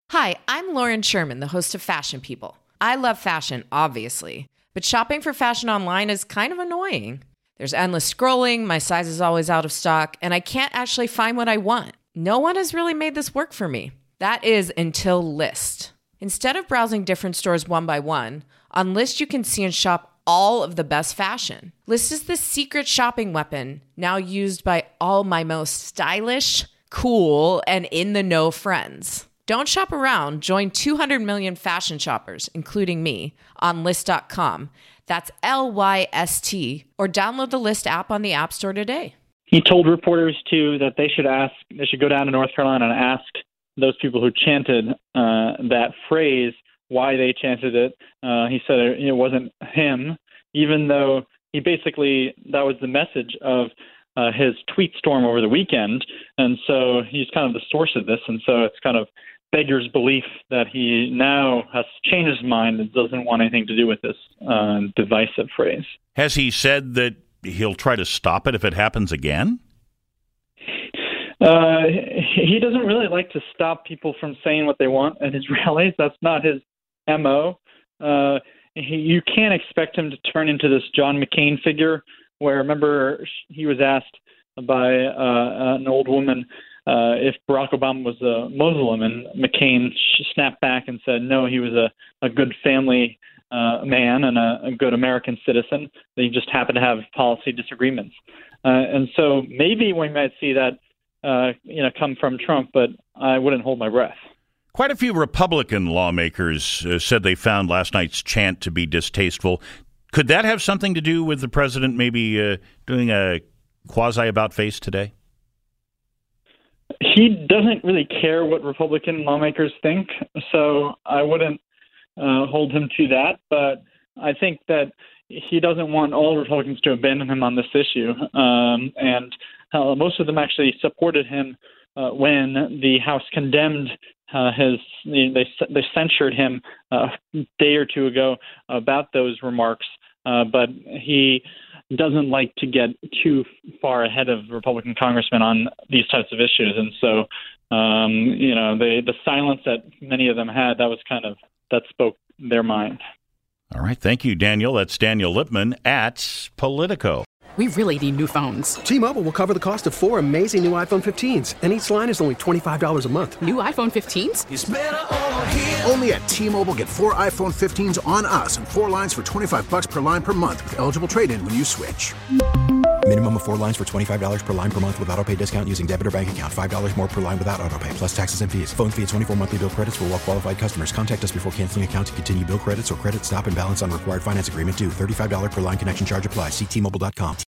Hi, I'm Lauren Sherman, the host of Fashion People. I love fashion, obviously, but shopping for fashion online is kind of annoying. There's endless scrolling, my size is always out of stock, and I can't actually find what I want. No one has really made this work for me. That is until Lyst. Instead of browsing different stores one by one, on Lyst you can see and shop all of the best fashion. Lyst is the secret shopping weapon, now used by all my most stylish, cool, and in-the-know friends. Don't shop around. Join 200 million fashion shoppers, including me, on Lyst.com. That's Lyst, or download the Lyst app on the App Store today. He told reporters, too, that they should go down to North Carolina and ask those people who chanted that phrase why they chanted it. He said it wasn't him, even though that was the message of his tweet storm over the weekend. And so he's kind of the source of this. And so it's kind of beggars belief that he now has changed his mind and doesn't want anything to do with this divisive phrase. Has he said that he'll try to stop it if it happens again? He doesn't really like to stop people from saying what they want at his rallies. That's not his MO. You can't expect him to turn into this John McCain figure where, remember, he was asked by an old woman if Barack Obama was a Muslim, and McCain snapped back and said, no, he was a good family man and a good American citizen. They just happened to have policy disagreements. And so maybe we might see that come from Trump, but I wouldn't hold my breath. Quite a few Republican lawmakers said they found last night's chant to be distasteful. Could that have something to do with the president maybe doing a quasi-about-face today? He doesn't really care what Republican lawmakers think, so I wouldn't hold him to that. But I think that he doesn't want all Republicans to abandon him on this issue. And most of them actually supported him when the House condemned they censured him a day or two ago about those remarks. But he doesn't like to get too far ahead of Republican congressmen on these types of issues. And so, the silence that many of them had, that spoke their mind. All right. Thank you, Daniel. That's Daniel Lippman at Politico. We really need new phones. T-Mobile will cover the cost of 4 amazing new iPhone 15s, and each line is only $25 a month. New iPhone 15s? It's better over here. Only at T-Mobile, get 4 iPhone 15s on us and 4 lines for $25 per line per month with eligible trade-in when you switch. Minimum of 4 lines for $25 per line per month with autopay discount using debit or bank account. $5 more per line without autopay, plus taxes and fees. Phone fee at 24 monthly bill credits for well-qualified customers. Contact us before canceling account to continue bill credits or credit stop and balance on required finance agreement due. $35 per line connection charge applies. See T-Mobile.com.